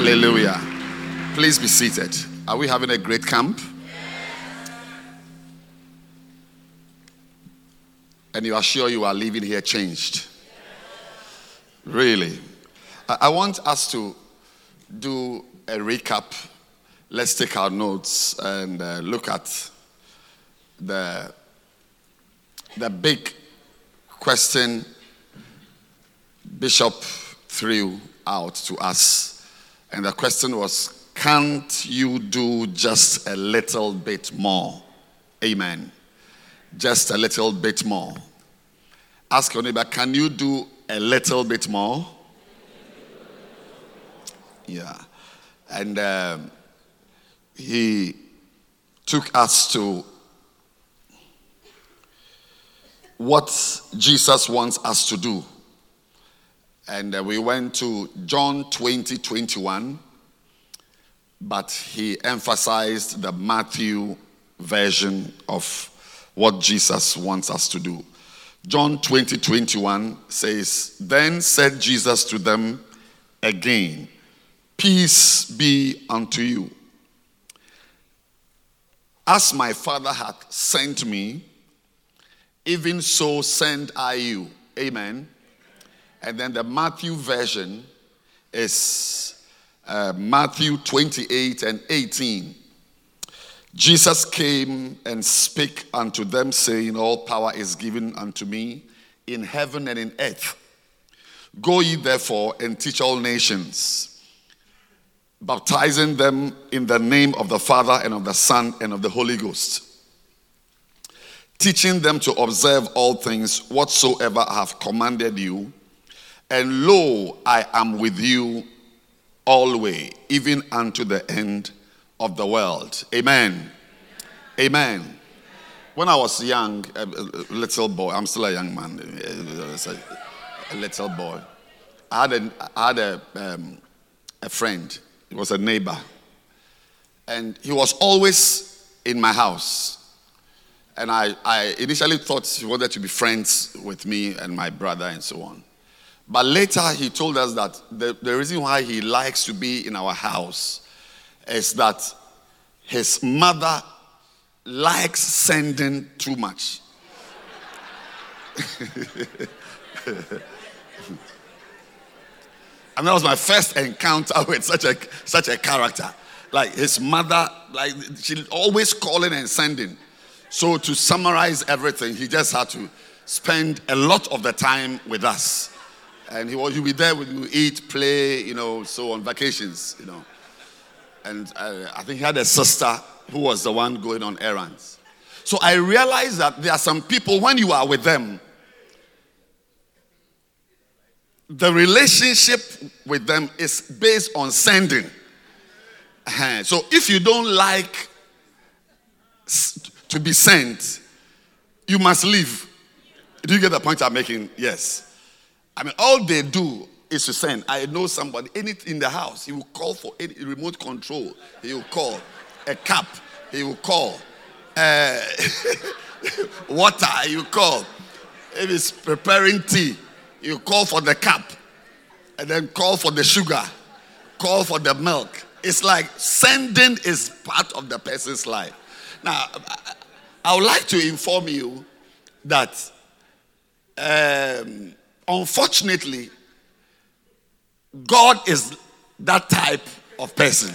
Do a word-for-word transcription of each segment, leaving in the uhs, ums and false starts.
Hallelujah. Please be seated. Are we having a great camp? And you are sure you are leaving here changed? Really? I, I want us to do a recap. Let's take our notes and uh, look at the, the big question Bishop threw out to us. And the question was, can't you do just a little bit more? Amen. Just a little bit more. Ask your neighbor, can you do a little bit more? Yeah. And um, he took us to what Jesus wants us to do. And uh, we went to John twenty, twenty-one, but he emphasized the Matthew version of what Jesus wants us to do. John twenty, twenty-one says, "Then said Jesus to them again, peace be unto you. As my Father hath sent me, even so send I you." Amen. And then the Matthew version is uh, Matthew twenty-eight and eighteen. Jesus came and spake unto them, saying, all power is given unto me in heaven and in earth. Go ye therefore and teach all nations, baptizing them in the name of the Father and of the Son and of the Holy Ghost, teaching them to observe all things whatsoever I have commanded you. And lo, I am with you always, even unto the end of the world. Amen. Amen. Amen. When I was young, a, a little boy, I'm still a young man, a, a little boy. I had a, I had a, um, a friend. He was a neighbor. And he was always in my house. And I, I initially thought he wanted to be friends with me and my brother and so on. But later he told us that the, the reason why he likes to be in our house is that his mother likes sending too much. And that was my first encounter with such a such a character. Like his mother, like she always calling and sending. So to summarize everything, he just had to spend a lot of the time with us. And he was, he'll be there with you, eat, play, you know, so on vacations, you know. And uh, I think he had a sister who was the one going on errands. So I realized that there are some people, when you are with them, the relationship with them is based on sending. Uh-huh. So if you don't like to be sent, you must leave. Do you get the point I'm making? Yes. I mean, all they do is to send. I know somebody, anything in the house, he will call for any remote control. He will call a cup. He will call uh, water. He will call. If he's preparing tea, he will call for the cup. And then call for the sugar. Call for the milk. It's like sending is part of the person's life. Now, I would like to inform you that um, unfortunately, God is that type of person.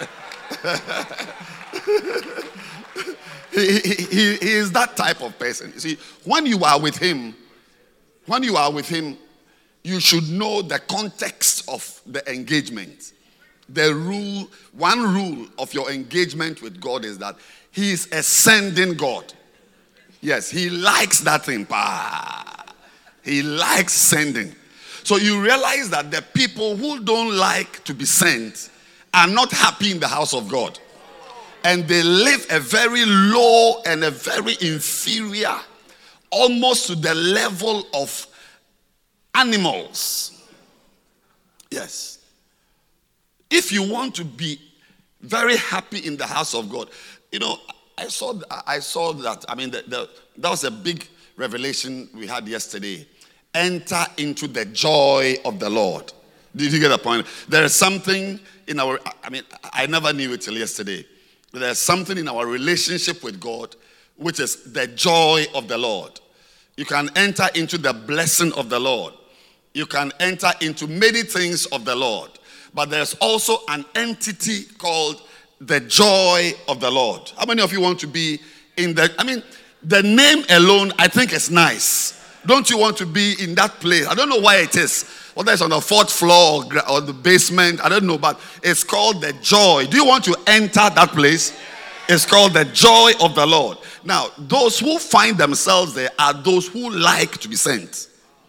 he, he, he is that type of person. You see, when you are with him, when you are with him, you should know the context of the engagement. The rule, one rule of your engagement with God is that he is a sending God. Yes, he likes that thing. He likes sending. So you realize that the people who don't like to be sent are not happy in the house of God. And they live a very low and a very inferior, almost to the level of animals. Yes. If you want to be very happy in the house of God, you know, I saw I saw that, I mean, the, the, that was a big revelation we had yesterday. Enter into the joy of the Lord. Did you get a point? There is something in our, I mean, I never knew it till yesterday. There's something in our relationship with God, which is the joy of the Lord. You can enter into the blessing of the Lord. You can enter into many things of the Lord. But there's also an entity called the joy of the Lord. How many of you want to be in the, I mean, the name alone, I think is nice. Don't you want to be in that place? I don't know why it is. Whether it's on the fourth floor or, or the basement, I don't know, but it's called the joy. Do you want to enter that place? It's called the joy of the Lord. Now, those who find themselves there are those who like to be sent.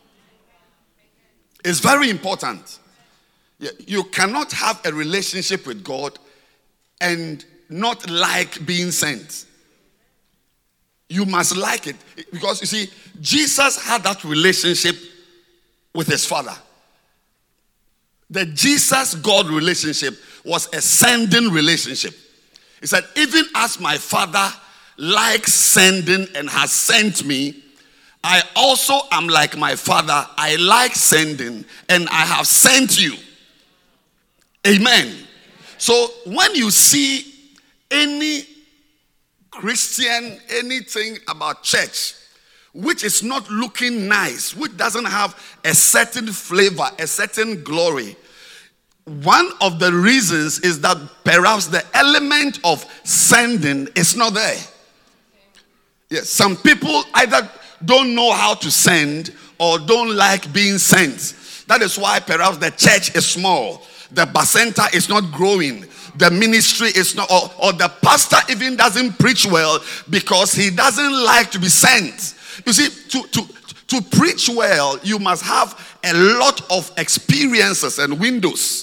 It's very important. You cannot have a relationship with God and not like being sent. You must like it. Because you see, Jesus had that relationship with his Father. The Jesus-God relationship was a sending relationship. He said, even as my Father likes sending and has sent me, I also am like my Father. I like sending and I have sent you. Amen. So when you see any Christian, anything about church, which is not looking nice, which doesn't have a certain flavor, a certain glory, one of the reasons is that perhaps the element of sending is not there. Yes, some people either don't know how to send or don't like being sent. That is why perhaps the church is small. The bacenta is not growing. The ministry is not, or, or the pastor even doesn't preach well because he doesn't like to be sent. You see, to, to, to preach well, you must have a lot of experiences and windows.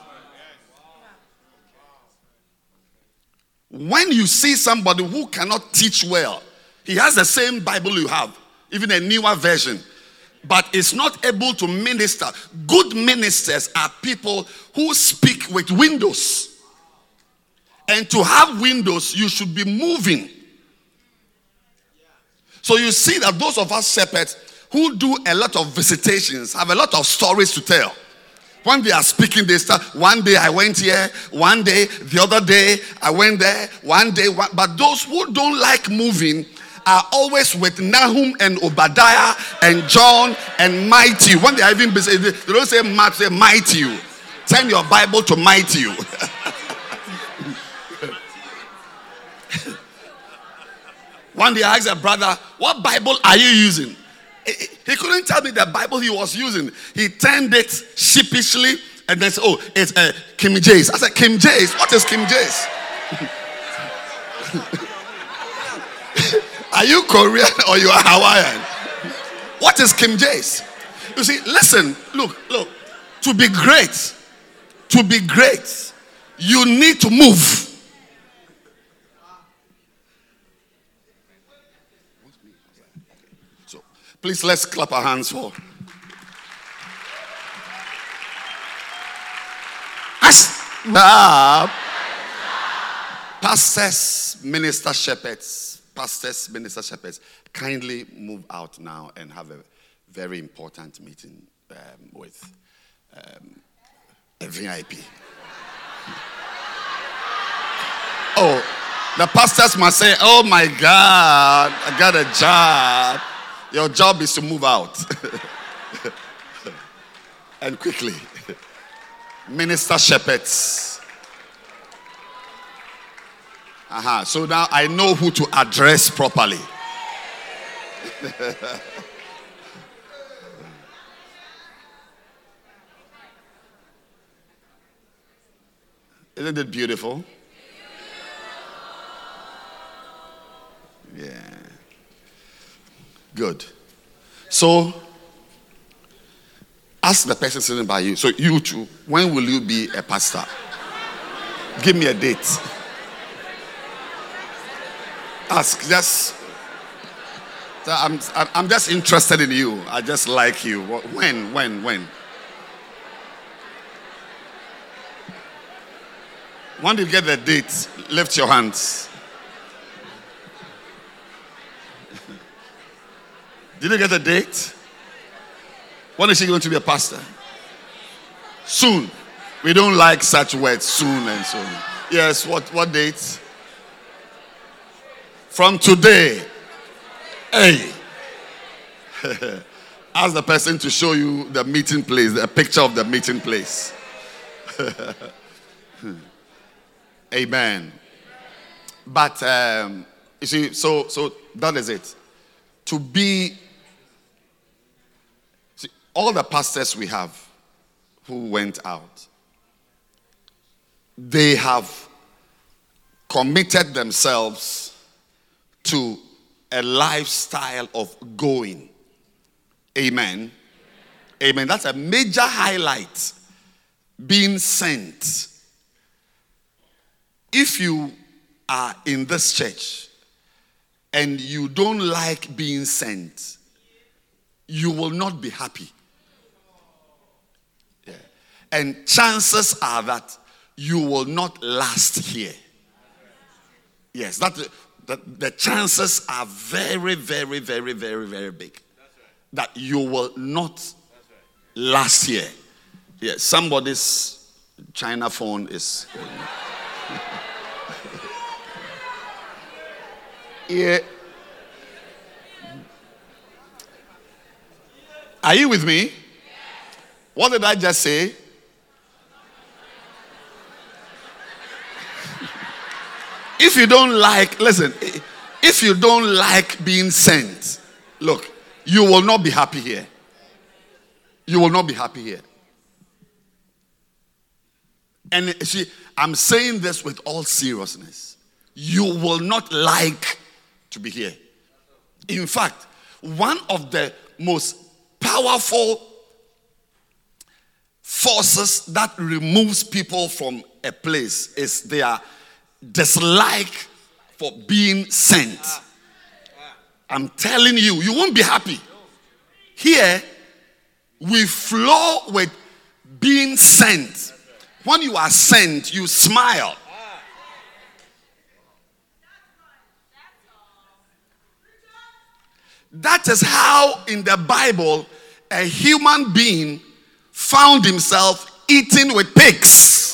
When you see somebody who cannot teach well, he has the same Bible you have, even a newer version, but is not able to minister. Good ministers are people who speak with windows. And to have windows, you should be moving. So you see that those of us shepherds who do a lot of visitations have a lot of stories to tell. When they are speaking, they start, one day I went here, one day, the other day, I went there, one day, one, but those who don't like moving are always with Nahum and Obadiah and John and Matthew. When they are even busy, they don't say Matthew, say Matthew. Turn your Bible to Matthew. One day I asked a brother, what Bible are you using? He couldn't tell me the Bible he was using. He turned it sheepishly and then said, oh, it's uh, King James. I said, King James? What is King James? Are you Korean or you are Hawaiian? What is King James? You see, listen, look, look. To be great, to be great, you need to move. So, please let's clap our hands for. As pastors, minister shepherds, pastors, minister shepherds, kindly move out now and have a very important meeting um, with um, a V I P. Oh, the pastors must say, oh my God, I got a job. Your job is to move out. And quickly. Minister shepherds. Uh-huh. So now I know who to address properly. Isn't it beautiful? Yeah. Good. So, ask the person sitting by you. So, you too, when will you be a pastor? Give me a date. Ask, just. I'm, I'm just interested in you. I just like you. When, when, when? When you get the date, lift your hands. Did you get the date? When is she going to be a pastor? Soon. We don't like such words, soon and so on. Yes, what, what date? From today. Hey. Ask the person to show you the meeting place, a picture of the meeting place. Amen. But um, you see, so so that is it. To be, see, all the pastors we have who went out, they have committed themselves to a lifestyle of going. Amen. Amen. That's a major highlight. Being sent. If you are in this church and you don't like being sent, you will not be happy. Yeah. And chances are that you will not last here. Yes, that, that the chances are very, very, very, very, very big that you will not last here. Yes, somebody's China phone is. Yeah. Are you with me? What did I just say? If you don't like, listen, if you don't like being sent, look, you will not be happy here. You will not be happy here. And see, I'm saying this with all seriousness. You will not like to be here. In fact, one of the most powerful forces that removes people from a place is their dislike for being sent. I'm telling you, you won't be happy. Here, we flow with being sent. When you are sent, you smile. That is how in the Bible a human being found himself eating with pigs.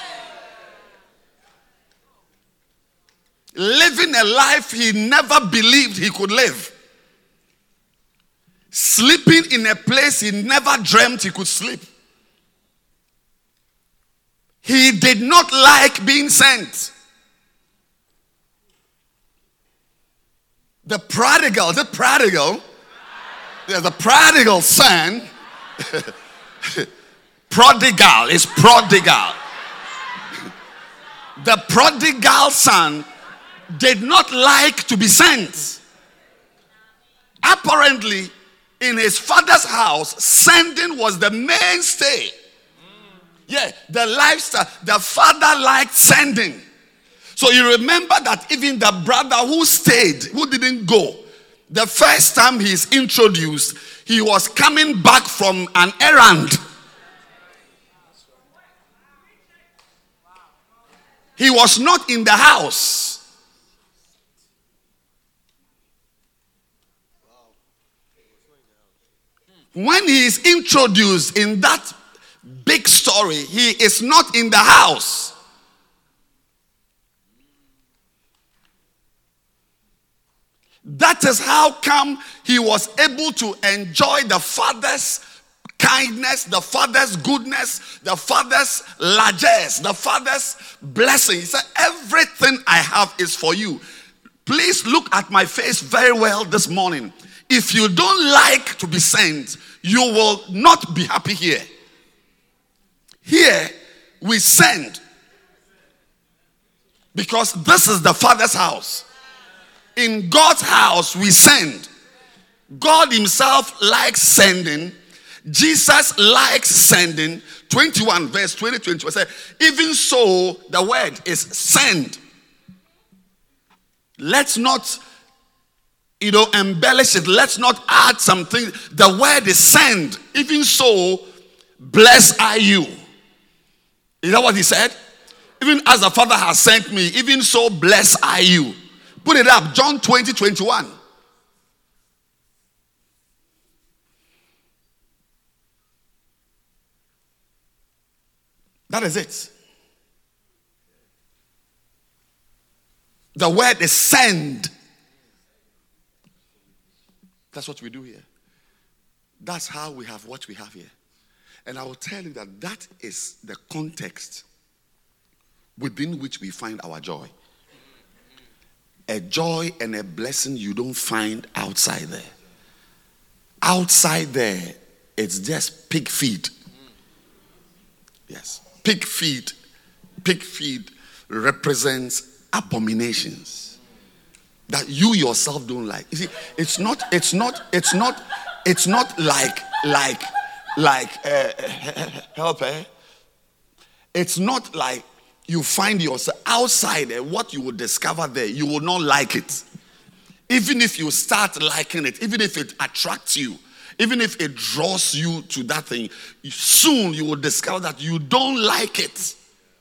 Living a life he never believed he could live. Sleeping in a place he never dreamt he could sleep. He did not like being sent. The prodigal, the prodigal, yeah, the prodigal son, prodigal is prodigal. The prodigal son did not like to be sent. Apparently, in his father's house, sending was the mainstay. Yeah, the lifestyle, the father liked sending. So you remember that even the brother who stayed, who didn't go, the first time he's introduced, he was coming back from an errand. He was not in the house. When he is introduced in that big story, he is not in the house. That is how come he was able to enjoy the father's kindness, the father's goodness, the father's largesse, the father's blessing. He said, everything I have is for you. Please look at my face very well this morning. If you don't like to be sent, you will not be happy here. Here, we send. Because this is the Father's house. In God's house, we send. God himself likes sending. Jesus likes sending. twenty-one, verse twenty, twenty-one says, even so, the word is send. Let's not, you know, embellish it. Let's not add something. The word is send. Even so, blessed are you. Is that what he said? Even as the Father has sent me, even so blessed are you. Put it up. John twenty, twenty-one. That is it. The word is send. That's what we do here. That's how we have what we have here. And I will tell you that that is the context within which we find our joy. A joy and a blessing you don't find outside there. Outside there, it's just pig feed. Yes. Pig feed. Pig feed represents abominations that you yourself don't like. You see, it's not, it's not, it's not, it's not like, like, like, uh, help, eh? It's not like you find yourself outside there, what you will discover there, you will not like it. Even if you start liking it, even if it attracts you, even if it draws you to that thing, soon you will discover that you don't like it.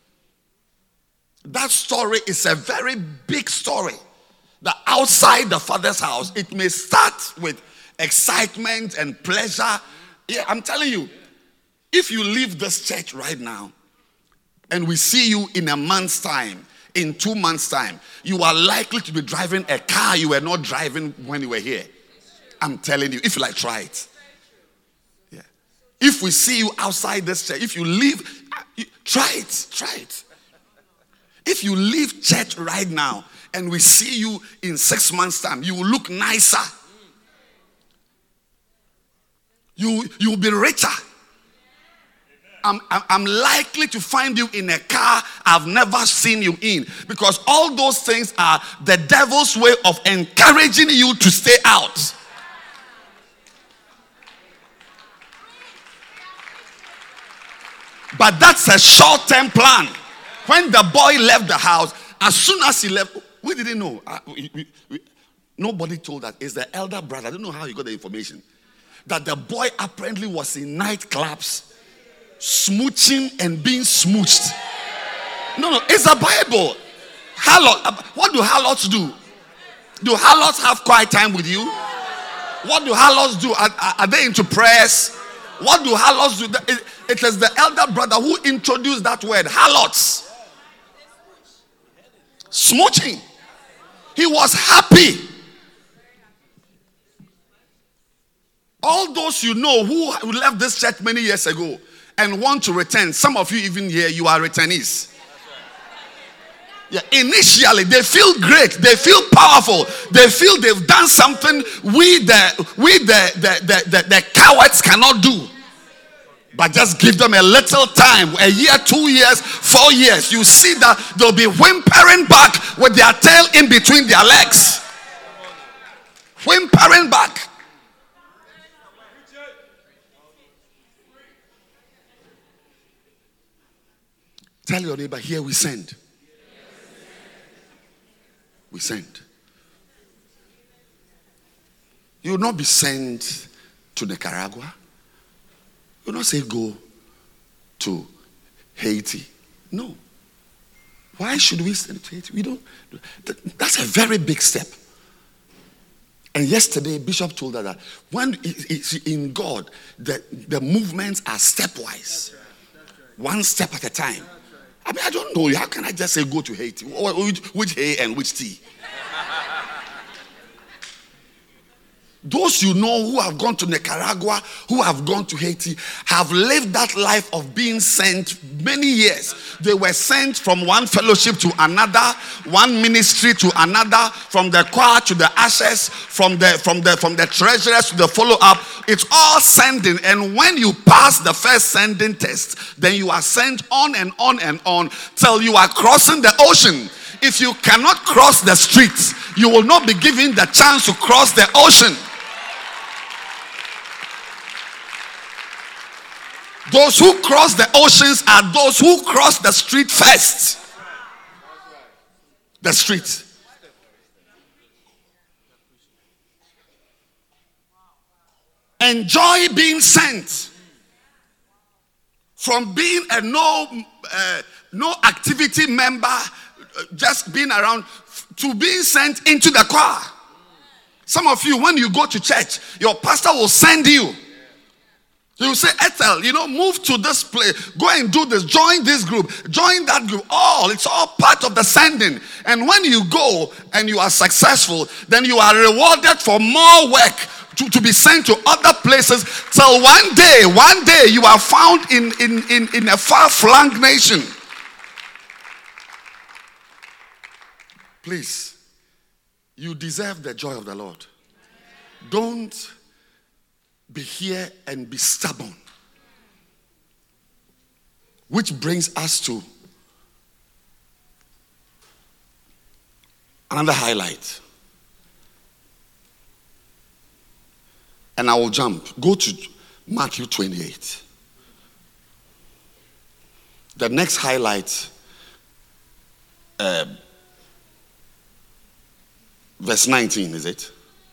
That story is a very big story. That outside the Father's house, it may start with excitement and pleasure. Yeah, I'm telling you, if you leave this church right now, and we see you in a month's time, in two months' time, you are likely to be driving a car you were not driving when you were here. I'm telling you, if you like, try it. Yeah. If we see you outside this church, if you leave, try it, try it. If you leave church right now and we see you in six months' time, you will look nicer. You, you will be richer. I'm, I'm likely to find you in a car I've never seen you in, because all those things are the devil's way of encouraging you to stay out. But that's a short-term plan. When the boy left the house, as soon as he left, we didn't know. Uh, we, we, we, nobody told us. It's the elder brother. I don't know how he got the information. That the boy apparently was in nightclubs, smooching and being smooched. No, no, it's a Bible. Harlot, what do harlots do? Do harlots have quiet time with you? What do harlots do? Are, are they into prayers? What do harlots do? It, it is the elder brother who introduced that word, harlots. Smooching. He was happy. All those you know who left this church many years ago and want to return, some of you even here, you are returnees. Yeah, initially they feel great, they feel powerful, they feel they've done something we the we the the, the, the, the cowards cannot do. But just give them a little time, a year, two years, four years, you see that they'll be whimpering back with their tail in between their legs. Whimpering back. Tell your neighbor, here we send. We send. You will not be sent to Nicaragua. You will not say go to Haiti. No. Why should we send to Haiti? We don't. That's a very big step. And yesterday, Bishop told us that when it's in God, the, the movements are stepwise. One step at a time. I mean, I don't know. How can I just say go to Haiti? Which, which A and which T? Those you know who have gone to Nicaragua, who have gone to Haiti, have lived that life of being sent many years. They were sent from one fellowship to another, one ministry to another, from the choir to the ashes, from the from the from the treasurers to the follow-up. It's all sending. And when you pass the first sending test, then you are sent on and on and on till you are crossing the ocean. If you cannot cross the streets, you will not be given the chance to cross the ocean. Those who cross the oceans are those who cross the street first. The street. Enjoy being sent. From being a no, uh, no activity member, uh, just being around, to being sent into the choir. Some of you, when you go to church, your pastor will send you. You say, Ethel, you know, move to this place. Go and do this. Join this group. Join that group. All, it's all part of the sending. And when you go and you are successful, then you are rewarded for more work to, to be sent to other places. Till one day, one day you are found in, in, in, in a far-flung nation. Please, you deserve the joy of the Lord. Don't be here and be stubborn. Which brings us to another highlight. And I will jump. Go to Matthew twenty-eight. The next highlight, uh, verse nineteen, is it?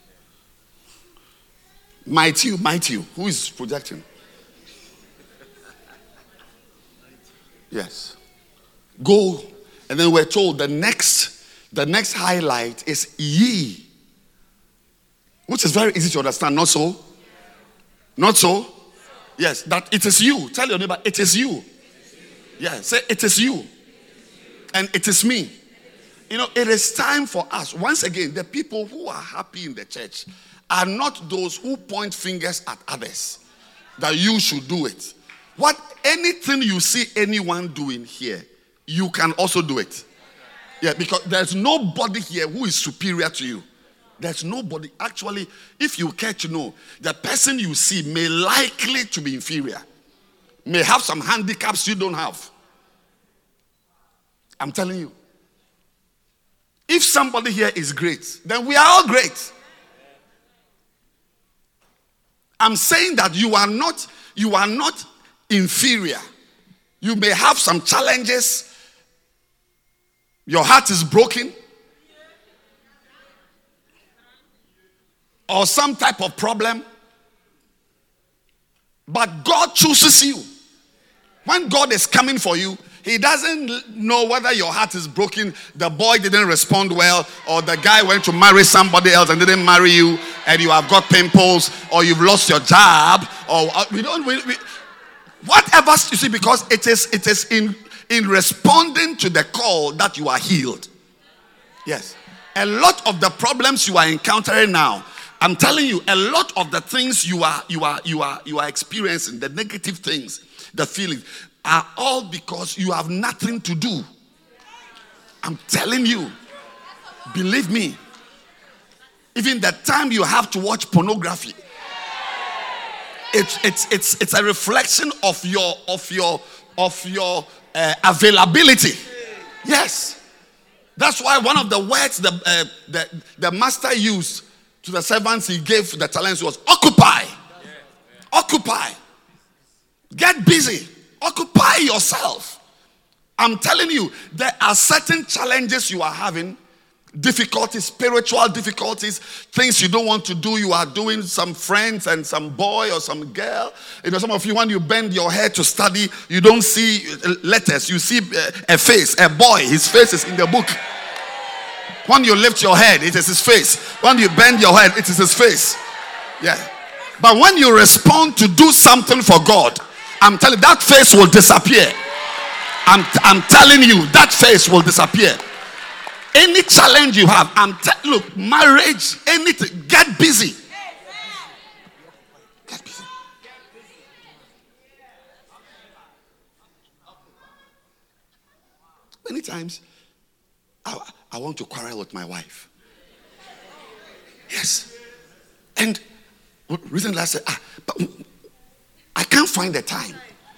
Matthew, Matthew, who is projecting? Yes. Go, and then we're told the next, the next highlight is ye, which is very easy to understand. Not so? Not so? Yes, that it is you. Tell your neighbor, it is you. Yeah, say it is you, and it is me. You know, it is time for us. Once again, the people who are happy in the church are not those who point fingers at others that you should do it. What anything you see anyone doing here, you can also do it. Yeah, because there's nobody here who is superior to you. There's nobody. Actually, if you care to know, the person you see may likely to be inferior, may have some handicaps you don't have. I'm telling you. If somebody here is great, then we are all great. I'm saying that you are not, you are not inferior. You may have some challenges. Your heart is broken. Or some type of problem. But God chooses you. When God is coming for you, He doesn't know whether your heart is broken, the boy didn't respond well, or the guy went to marry somebody else and didn't marry you, and you have got pimples, or you've lost your job, or we don't. We, we, whatever you see, because it is it is in in responding to the call that you are healed. Yes, a lot of the problems you are encountering now, I'm telling you, a lot of the things you are you are you are you are experiencing, the negative things, the feelings, are all because you have nothing to do. I'm telling you. Believe me. Even the time you have to watch pornography, it's it's it's it's a reflection of your of your of your uh, availability. Yes. That's why one of the words the, uh, the the master used to the servants he gave the talents was occupy. Occupy. Get busy. Occupy yourself. I'm telling you, there are certain challenges you are having, difficulties, spiritual difficulties, things you don't want to do. You are doing some friends and some boy or some girl. You know, some of you, when you bend your head to study, you don't see letters. You see a face, a boy. His face is in the book. When you lift your head, it is his face. When you bend your head, it is his face. Yeah. But when you respond to do something for God, I'm telling you, that face will disappear. I'm, I'm telling you, that face will disappear. Any challenge you have, I'm te- look, marriage, anything, get busy. Get busy. Many times, I, I want to quarrel with my wife. Yes. And recently I said, ah, but I can't find the time.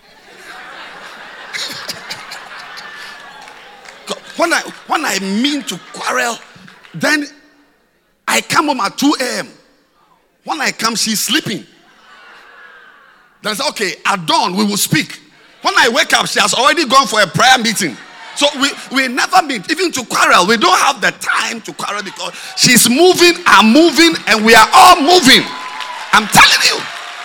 when I when I mean to quarrel, then I come home at two a.m. When I come, she's sleeping. Then I say, okay, at dawn we will speak. When I wake up, she has already gone for a prayer meeting. So we, we never meet, even to quarrel. We don't have the time to quarrel because she's moving, I'm moving, and we are all moving. I'm telling you.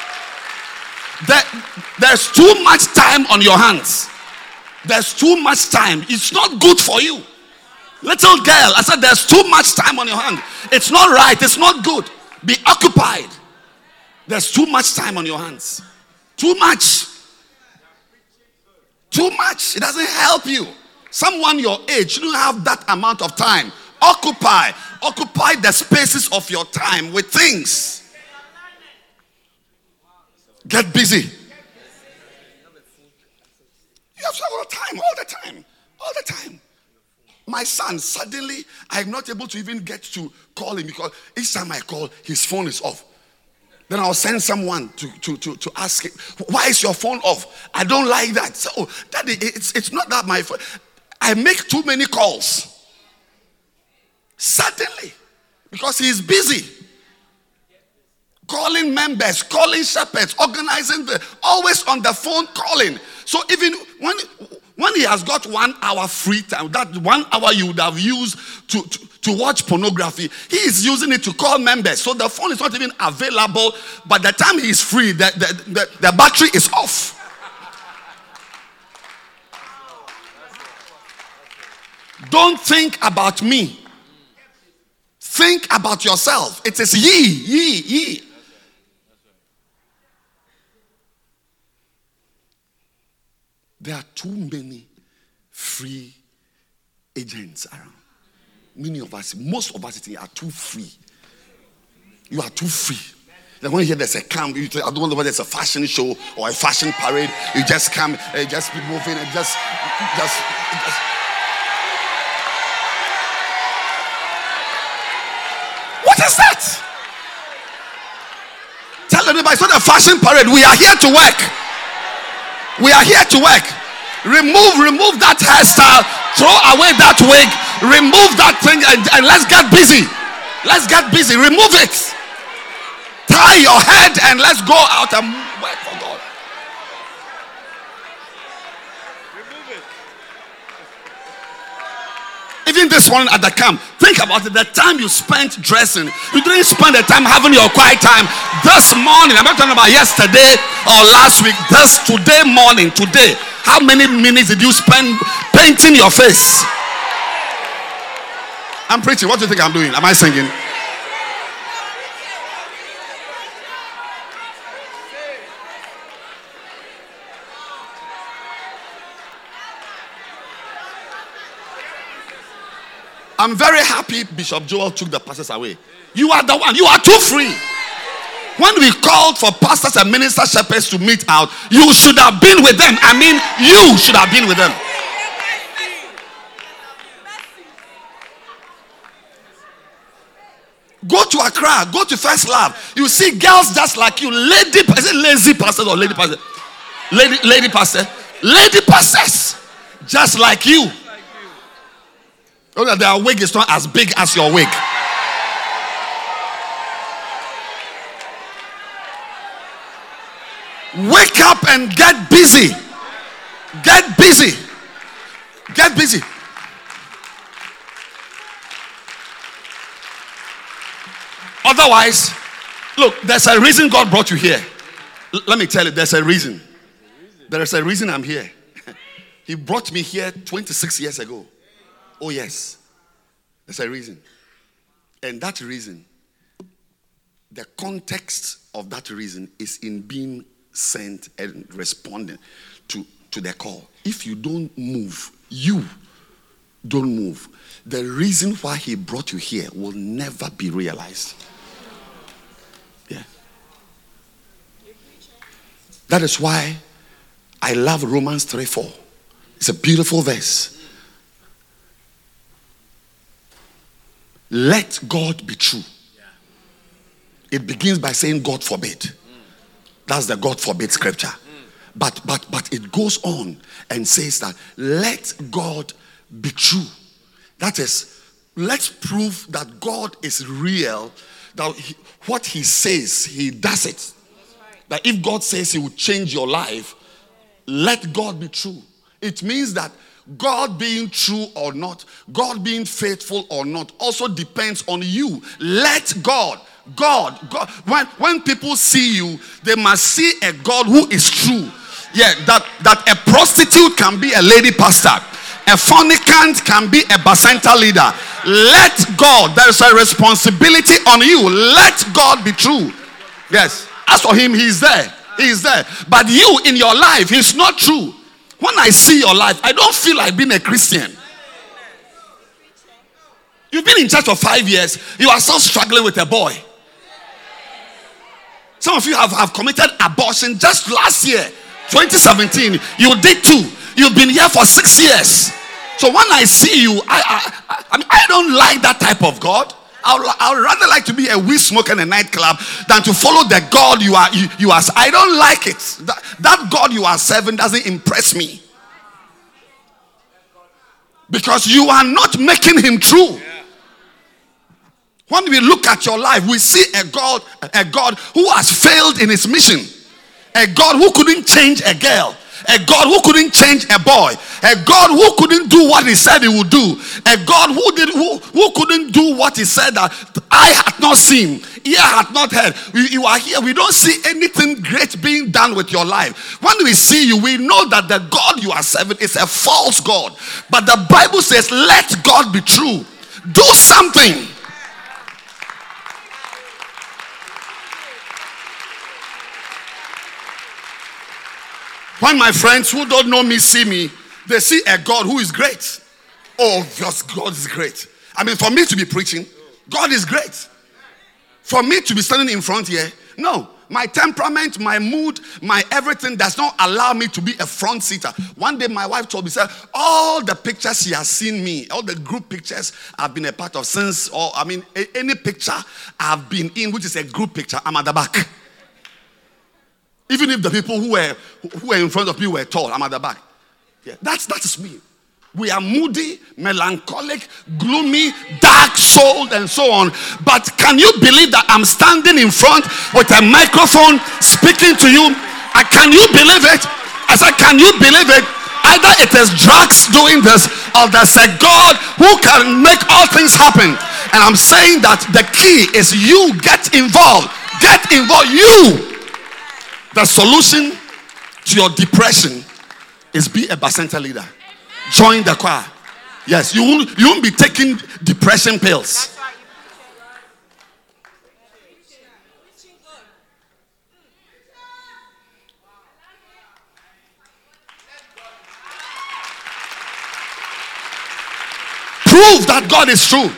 That there's too much time on your hands. There's too much time. It's not good for you. Little girl, I said there's too much time on your hand. It's not right. It's not good. Be occupied. There's too much time on your hands. Too much. Too much. It doesn't help you. Someone your age shouldn't have that amount of time. Occupy. Occupy the spaces of your time with things. Get busy. You have all the time, all the time, all the time. My son, suddenly, I'm not able to even get to call him because each time I call, his phone is off. Then I'll send someone to, to, to, to ask him, why is your phone off? I don't like that. So, Daddy, it's, it's not that my phone. I make too many calls. Suddenly, because he's busy. Calling members, calling shepherds, organizing, the, always on the phone calling. So even when when he has got one hour free time, that one hour you would have used to, to, to watch pornography, he is using it to call members. So the phone is not even available. By the time he is free, the, the, the, the battery is off. Don't think about me. Think about yourself. It is ye, ye, ye. There are too many free agents around. Many of us, most of us are too free. You are too free. Then when you hear there's a camp, you say, I don't know whether it's a fashion show or a fashion parade. You just come, uh, just be moving and just, just, just. What is that? Tell anybody it's not a fashion parade. We are here to work. We are here to work. Remove, remove that hairstyle. Throw away that wig. Remove that thing and, and let's get busy. Let's get busy. Remove it. Tie your head and let's go out and work for God. Remove it. Even this one at the camp, think about it. The time you spent dressing, you didn't spend the time having your quiet time. This morning, I'm not talking about yesterday or last week. This today morning, today, how many minutes did you spend painting your face? I'm preaching. What do you think I'm doing? Am I singing? I'm very happy Bishop Joel took the pastors away. You are the one. You are too free. When we called for pastors and minister shepherds to meet out, you should have been with them. I mean, you should have been with them. Go to Accra. Go to First Love. You see girls just like you. Lady, is it lazy pastors or lady pastor? Lady, lady pastor. Lady pastors. Just like you. Oh, that their wig is not as big as your wig. Wake up and get busy. Get busy. Get busy. Otherwise, look, there's a reason God brought you here. L- let me tell you, there's a reason. There is a reason I'm here. He brought me here twenty-six years ago. Oh, yes. There's a reason. And that reason, the context of that reason is in being sent and responding to, to the call. If you don't move, you don't move, the reason why he brought you here will never be realized. Yeah. That is why I love Romans three four. It's a beautiful verse. Let God be true. It begins by saying God forbid. That's the God forbid scripture. But but but it goes on and says that let God be true. That is, let's prove that God is real. That he, what he says, he does it. That if God says he will change your life, let God be true. It means that God being true or not, God being faithful or not, also depends on you. Let God, God, God. When, when people see you, they must see a God who is true. Yeah, that, that a prostitute can be a lady pastor. A fornicant can be a bacenta leader. Let God, there is a responsibility on you. Let God be true. Yes. As for him, he's there. He's there. But you in your life, he's not true. When I see your life, I don't feel like being a Christian. You've been in church for five years. You are still struggling with a boy. Some of you have, have committed abortion just last year, twenty seventeen. You did two. You've been here for six years. So when I see you, I I, I, mean, I don't like that type of God. I would rather like to be a weed smoker in a nightclub than to follow the God you are. You, you are. I don't like it. That, that God you are serving doesn't impress me. Because you are not making him true. When we look at your life, we see a God, a God who has failed in his mission. A God who couldn't change a girl. A God who couldn't change a boy. A God who couldn't do what he said he would do. A God who did who, who couldn't do what he said that eye had not seen, ear had not heard. We, you are here. We don't see anything great being done with your life. When we see you, we know that the God you are serving is a false God. But the Bible says, let God be true. Do something. When my friends who don't know me see me, they see a God who is great. Oh, just God is great. I mean, for me to be preaching, God is great. For me to be standing in front here, no. My temperament, my mood, my everything does not allow me to be a front seater. One day my wife told me, said, all the pictures she has seen me, all the group pictures I've been a part of since, or I mean, any picture I've been in, which is a group picture, I'm at the back. Even if the people who were who were in front of me were tall, I'm at the back. Yeah, that's that is me. We are moody, melancholic, gloomy, dark-souled, and so on. But can you believe that I'm standing in front with a microphone speaking to you? Uh, can you believe it? I said, can you believe it? Either it is drugs doing this, or there's a God who can make all things happen. And I'm saying that the key is you get involved. Get involved. You. The solution to your depression is be a Bacenta leader. Join the choir. Yes, you won't, you won't be taking depression pills. Prove that God is true.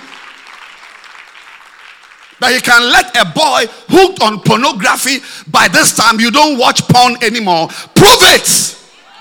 That he can let a boy hooked on pornography, by this time you don't watch porn anymore. Prove it.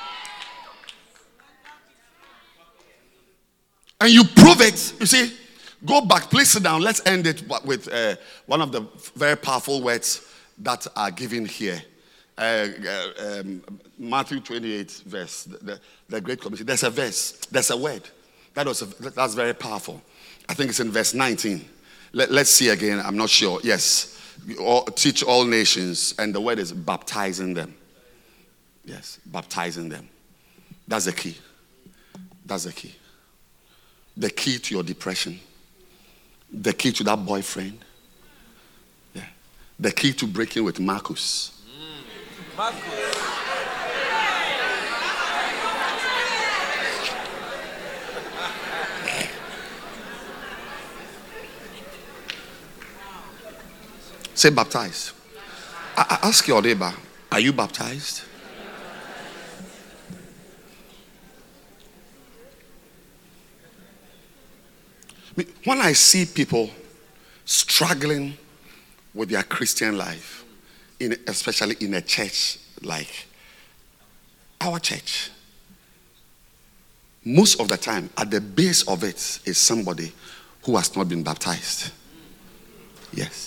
And you prove it. You see, go back. Please sit down. Let's end it with uh, one of the very powerful words that are given here. Uh, uh, um, Matthew twenty-eight verse, the, the Great Commission. There's a verse. There's a word. That was a, that's very powerful. I think it's in verse nineteen. Let, let's see again. I'm not sure. Yes. All, teach all nations. And the word is baptizing them. Yes. Baptizing them. That's the key. That's the key. The key to your depression. The key to that boyfriend. Yeah. The key to breaking with Marcus. Mm. Marcus. Say baptized. I, I ask your neighbor, are you baptized? When I see people struggling with their Christian life, in, especially in a church like our church, most of the time at the base of it is somebody who has not been baptized. Yes.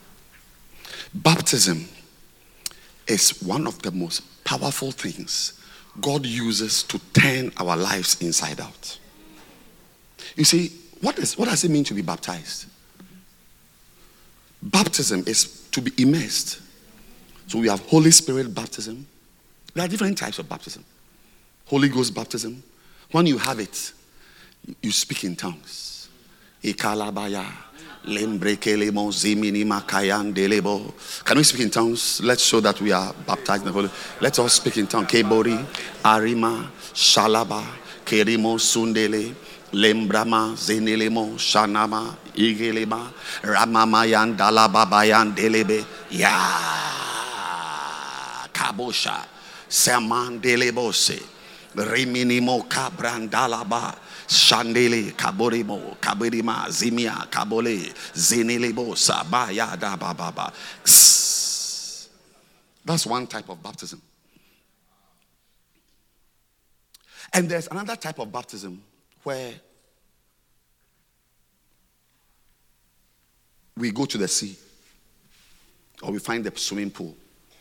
Baptism is one of the most powerful things God uses to turn our lives inside out. You see, what, is, what does it mean to be baptized? Baptism is to be immersed. So we have Holy Spirit baptism. There are different types of baptism. Holy Ghost baptism. When you have it, you speak in tongues. Ikalabaya. Can we speak in tongues? Let's show that we are baptized in the Holy. Let's all speak in tongues. Kebori, Arima, Shalaba, Kerimo, Sundele, Lembrama, Zenelemo, Shanama, Igelema, Ramamayan, Dalababayan, Delebe, Ya kabosha. Semandelebose. Reminimo kabrandalaba. Shandele kaborimo kabirima zimia kabole zinelebo sabaya da baba. That's one type of baptism. And there's another type of baptism where we go to the sea or we find the swimming pool,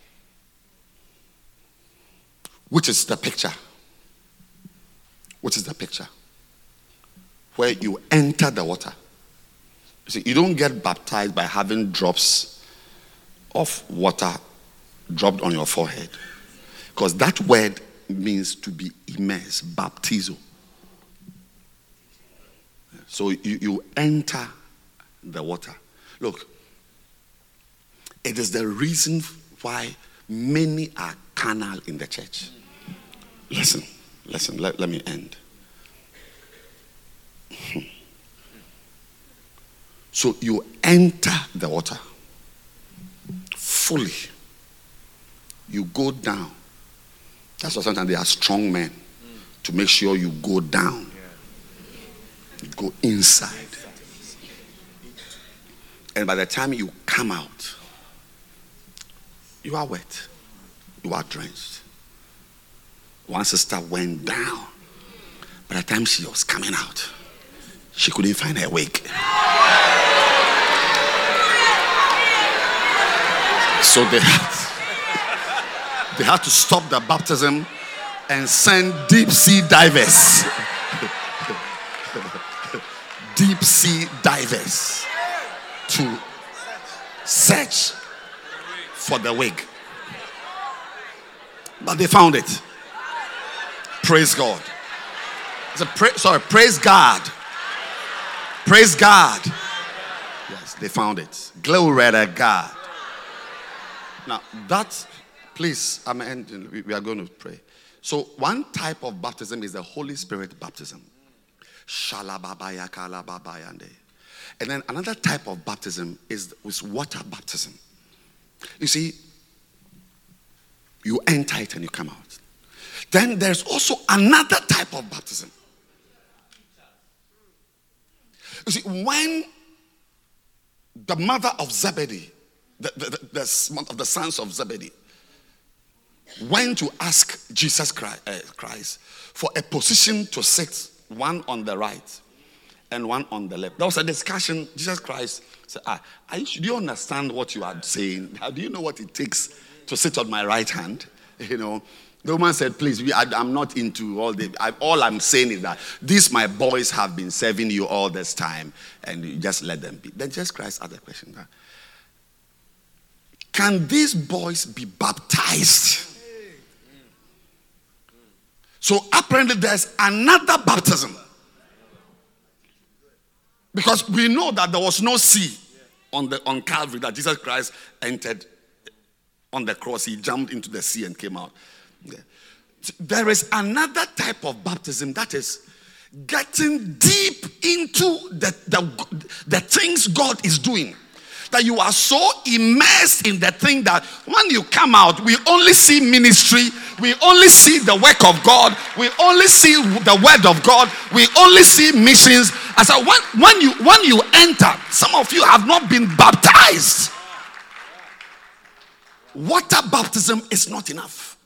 which is the picture. Which is the picture? Where you enter the water. You see, you don't get baptized by having drops of water dropped on your forehead. Because that word means to be immersed, baptizo. So you, you enter the water. Look, it is the reason why many are carnal in the church. Listen, listen, let, let me end. So you enter the water fully. You go down. That's why sometimes they are strong men to make sure you go down. You go inside. And by the time you come out, you are wet. You are drenched. One sister went down. By the time she was coming out, she couldn't find her wig. So they had, they had to stop the baptism and send deep sea divers. Deep sea divers to search for the wig. But they found it. Praise God. It's a pra- sorry, praise God. Praise God. Yes, they found it. Glory to God. Now, that, please, I'm ending. We are going to pray. So, one type of baptism is the Holy Spirit baptism. And then another type of baptism is, is water baptism. You see, you enter it and you come out. Then there's also another type of baptism. You see, when the mother of Zebedee, the, the, the, the, of the sons of Zebedee, went to ask Jesus Christ, uh, Christ for a position to sit, one on the right and one on the left. There was a discussion. Jesus Christ said, ah, are you, do you understand what you are saying? Do you know what it takes to sit on my right hand? You know, the woman said, please, we, I, I'm not into all the, I, all I'm saying is that these my boys have been serving you all this time and you just let them be. Then Jesus Christ asked the question, can these boys be baptized? So apparently there's another baptism. Because we know that there was no sea on the on Calvary that Jesus Christ entered on the cross. He jumped into the sea and came out. Yeah. There is another type of baptism that is getting deep into the, the, the things God is doing. That you are so immersed in the thing that when you come out, we only see ministry, we only see the work of God, we only see the word of God, we only see missions. As so when, when you when you enter, some of you have not been baptized. Water baptism is not enough.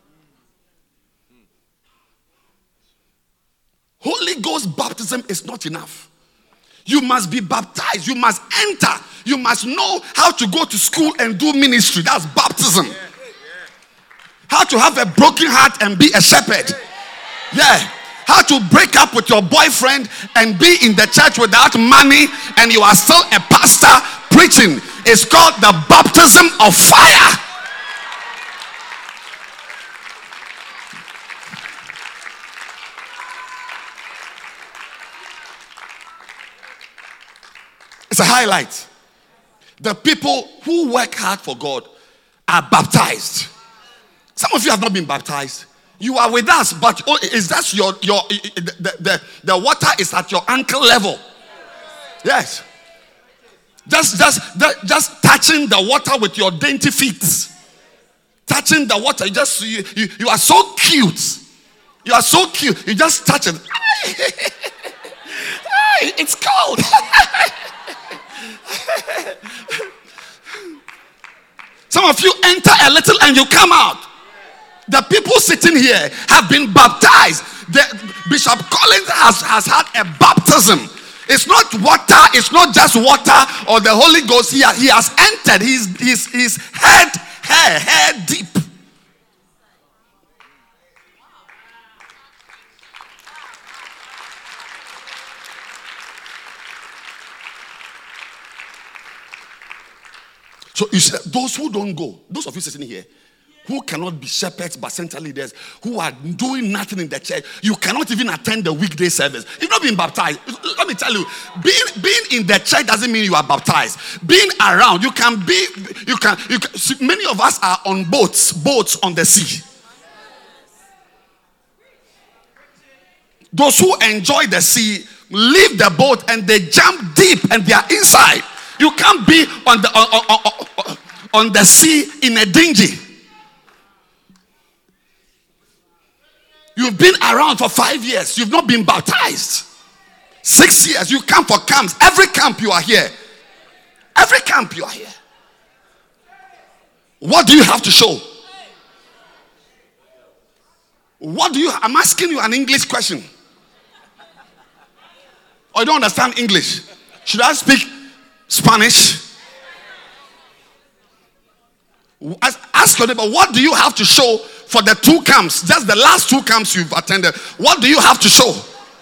Holy Ghost baptism is not enough. You must be baptized. You must enter. You must know how to go to school and do ministry. That's baptism. How to have a broken heart and be a shepherd. Yeah. How to break up with your boyfriend and be in the church without money and you are still a pastor preaching. It's called the baptism of fire. It's a highlight. The people who work hard for God are baptized. Some of you have not been baptized. You are with us, but is that your your the, the, the water is at your ankle level? Yes. Just just just touching the water with your dainty feet. touching the water. You just you, you, you are so cute. You are so cute. You just touch it. It's cold. Some of you enter a little and you come out. The people sitting here have been baptized. The, Bishop Collins has, has had a baptism. It's not water. It's not just water or the Holy Ghost. He, he has entered. He's, he's, he's head, hair, hair deep. So you see, those who don't go, those of you sitting here, who cannot be shepherds but center leaders, who are doing nothing in the church, you cannot even attend the weekday service. You've not been baptized. Let me tell you, being being in the church doesn't mean you are baptized. Being around, you can be, you can, you can see, many of us are on boats, boats on the sea. Those who enjoy the sea leave the boat and they jump deep and they are inside. You can't be on the on, on, on, on the sea in a dinghy. You've been around for five years. You've not been baptized. Six years. You come for camps. Every camp you are here. Every camp you are here. What do you have to show? What do you? I'm asking you an English question. Or you don't understand English? Should I speak Spanish? Ask, ask your neighbor, what do you have to show for the two camps? Just the last two camps you've attended. What do you have to show?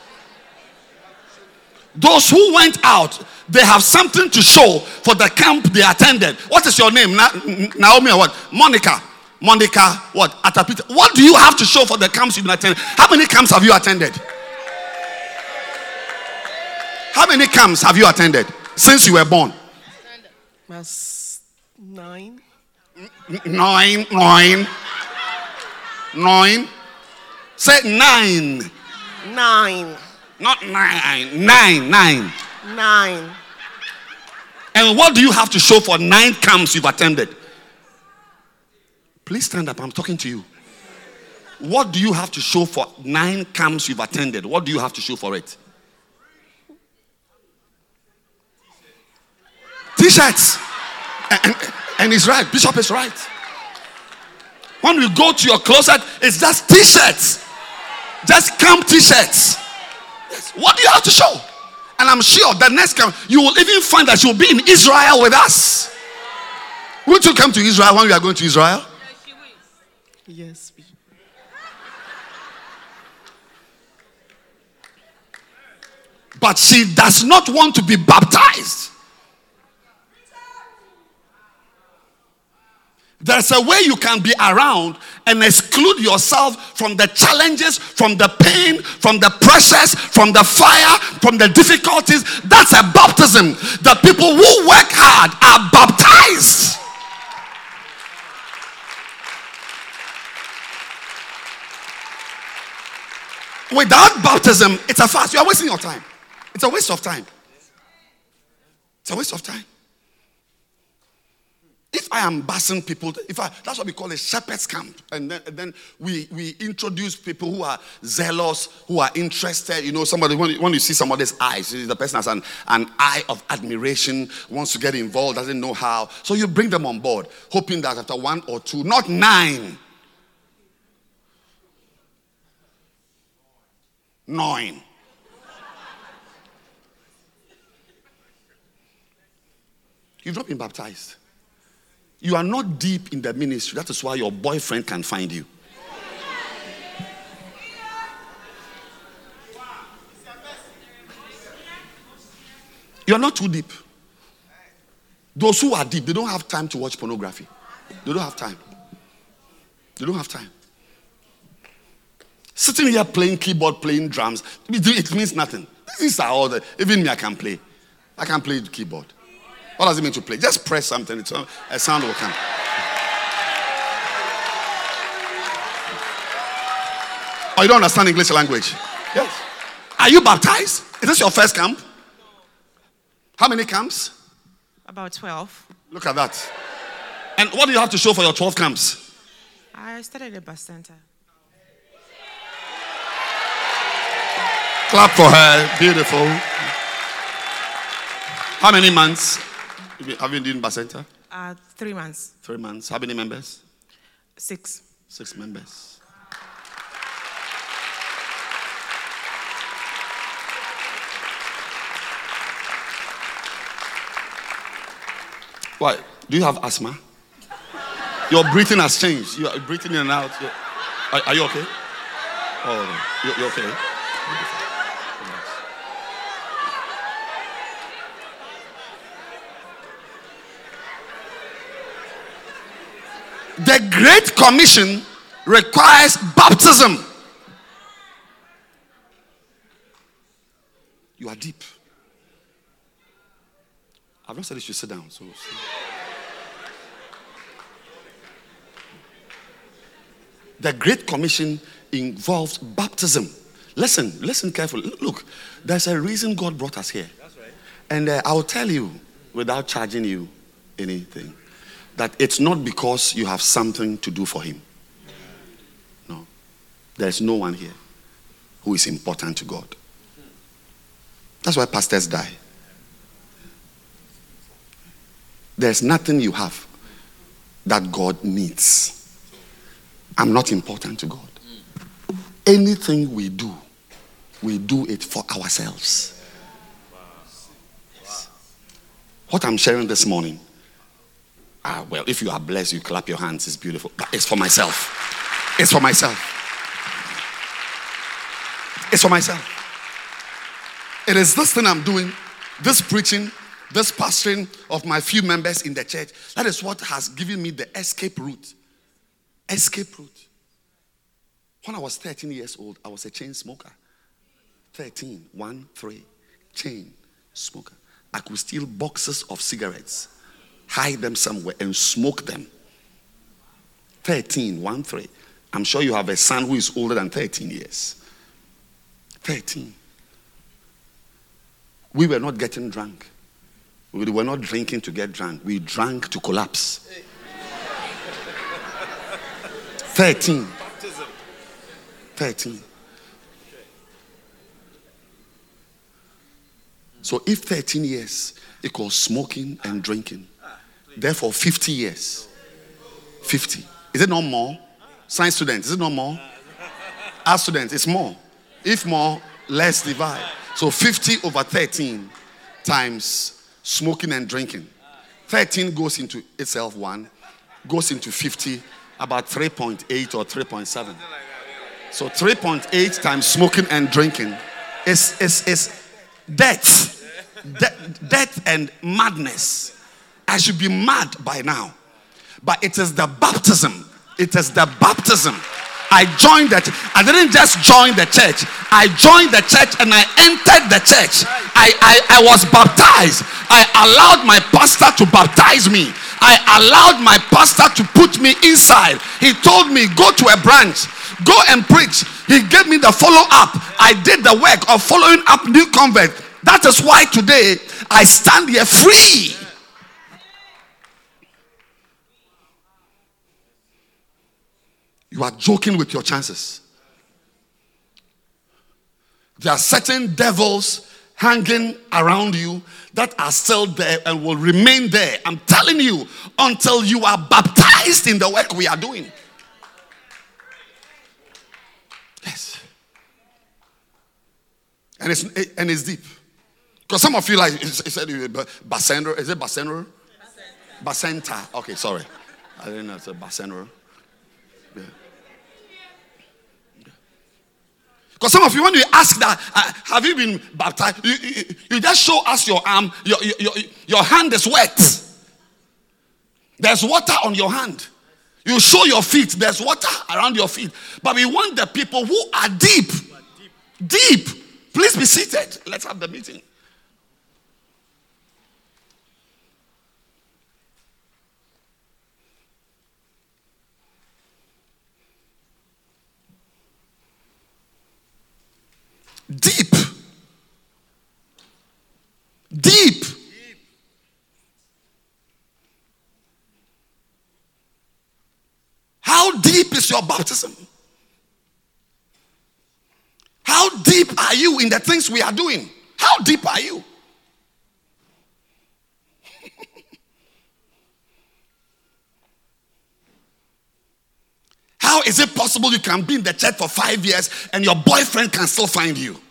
Those who went out, they have something to show for the camp they attended. What is your name? Na- Naomi or what? Monica. Monica, what? Atapita. What do you have to show for the camps you've attended? How many camps have you attended? How many camps have you attended since you were born? That's nine. Nine, nine, nine. Say nine. Nine. Not nine, nine, nine. Nine. And what do you have to show for nine camps you've attended? Please stand up, I'm talking to you. What do you have to show for nine camps you've attended? What do you have to show for it? T-shirts. And, and, and he's right. Bishop is right. When we go to your closet, it's just T-shirts. Just camp T-shirts. Yes. What do you have to show? And I'm sure the next camp, you will even find that you'll be in Israel with us. Won't you come to Israel when we are going to Israel? Yes. But she does not want to be baptized. There's a way you can be around and exclude yourself from the challenges, from the pain, from the pressures, from the fire, from the difficulties. That's a baptism. The people who work hard are baptized. Without baptism, it's a fast. You are wasting your time. It's a waste of time. It's a waste of time. If I am busing people, if I, that's what we call a shepherd's camp. And then, and then we, we introduce people who are zealous, who are interested. You know, somebody, when you, when you see somebody's eyes, the person has an, an eye of admiration, wants to get involved, doesn't know how. So you bring them on board, hoping that after one or two, not nine, nine. You've not been baptized. You are not deep in the ministry. That is why your boyfriend can find you. You are not too deep. Those who are deep, they don't have time to watch pornography. They don't have time. They don't have time. Sitting here playing keyboard, playing drums, it means nothing. These are all the, even me, I can play. I can play the keyboard. What does it mean to play? Just press something, it's, a sound will come. Oh, you don't understand English language? Yes. Are you baptized? Is this your first camp? How many camps? About twelve. Look at that. And what do you have to show for your twelve camps? I studied at Bus Center. Clap for her. Beautiful. How many months have you been doing Bus Center? Uh, three months. Three months. How many members? Six. Six members. What? Do you have asthma? Your breathing has changed. You are breathing in and out. Are, are you okay? Oh, you, you're okay. The Great Commission requires baptism. You are deep. I've not said you should sit down. So, so. The Great Commission involves baptism. Listen, listen carefully. Look, there's a reason God brought us here. That's right. And uh, I'll tell you, without charging you anything, that it's not because you have something to do for Him. No. There's no one here who is important to God. That's why pastors die. There's nothing you have that God needs. I'm not important to God. Anything we do, we do it for ourselves. Yes. What I'm sharing this morning, ah, well, if you are blessed, you clap your hands. It's beautiful. But it's for myself. It's for myself. It's for myself. It is this thing I'm doing, this preaching, this pastoring of my few members in the church. That is what has given me the escape route. Escape route. When I was thirteen years old, I was a chain smoker. thirteen, one, three, chain smoker. I could steal boxes of cigarettes, hide them somewhere, and smoke them. thirteen, one, three. I'm sure you have a son who is older than thirteen years. thirteen. We were not getting drunk. We were not drinking to get drunk. We drank to collapse. thirteen. thirteen. So if thirteen years equals smoking and drinking, therefore fifty years. fifty. Is it not more? Science students, is it not more? Art students, it's more. If more, less divide. So fifty over thirteen times smoking and drinking. thirteen goes into itself one, goes into fifty, about three point eight or three point seven. So three point eight times smoking and drinking is, is, is death. De- death and madness. I should be mad by now. But it is the baptism. It is the baptism. I joined that. I didn't just join the church. I joined the church and I entered the church. I, I, I was baptized. I allowed my pastor to baptize me. I allowed my pastor to put me inside. He told me, go to a branch, go and preach. He gave me the follow-up. I did the work of following up new convert. That is why today I stand here free. You are joking with your chances. There are certain devils hanging around you that are still there and will remain there. I'm telling you, until you are baptized in the work we are doing. Yes. And it's and it's deep. Because some of you like, it said, Basendra, is it Basendra? Basenta. Okay, sorry. I didn't know it's a Basendra. Yeah. Because some of you, when you ask that, uh, have you been baptized? You, you, you just show us your arm. Your, your, your hand is wet. There's water on your hand. You show your feet. There's water around your feet. But we want the people who are deep. Deep. Please be seated. Let's have the meeting. Deep. Deep. How How deep is your baptism? How deep are you in the things we are doing? How deep are you? How is it possible you can be in the church for five years and your boyfriend can still find you?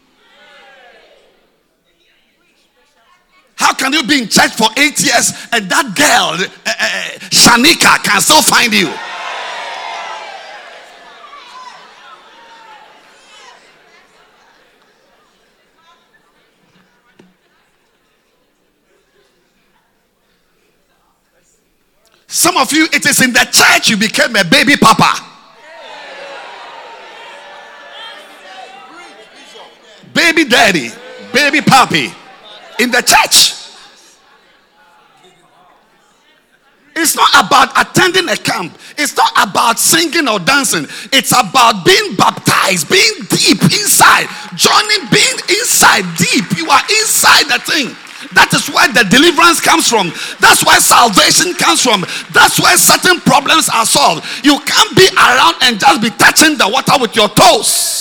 How can you be in church for eight years and that girl, uh, uh, Shanika, can still find you? Some of you, it is in the church you became a baby papa. Baby daddy, baby papi. In the church. It's not about attending a camp. It's not about singing or dancing. It's about being baptized, being deep inside, joining, being inside deep. You are inside the thing. That is where the deliverance comes from. That's where salvation comes from. That's where certain problems are solved. You can't be around and just be touching the water with your toes.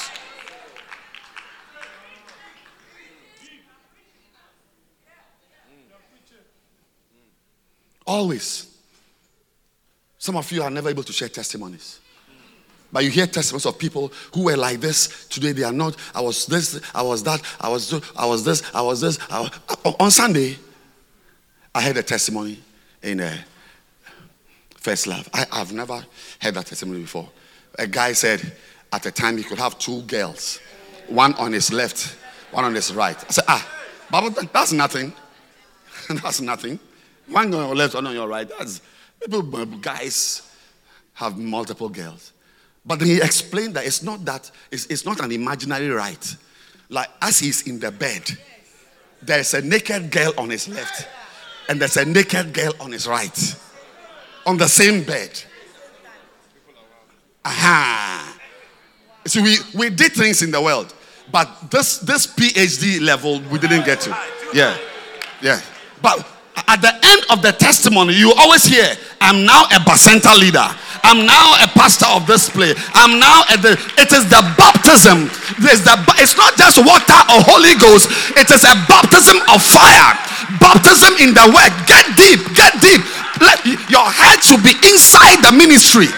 Always. Some of you are never able to share testimonies. But you hear testimonies of people who were like this. Today they are not. I was this, I was that, I was I was this, I was this. I was, on Sunday, I heard a testimony in a First Love. I, I've never heard that testimony before. A guy said at the time he could have two girls. One on his left, one on his right. I said, ah, but that's nothing. That's nothing. One on your left, one on your right. That's people, guys have multiple girls. But then he explained that it's not that, it's, it's not an imaginary right. Like as he's in the bed, there's a naked girl on his left, and there's a naked girl on his right. On the same bed. Aha. See, we, we did things in the world, but this this PhD level we didn't get to. Yeah. Yeah. But at the end of the testimony, you always hear, I'm now a Bacenta leader. I'm now a pastor of this place. I'm now at the, it is the baptism. There's the, it's not just water or Holy Ghost. It is a baptism of fire. Baptism in the work. Get deep, get deep. Let, your head should be inside the ministry.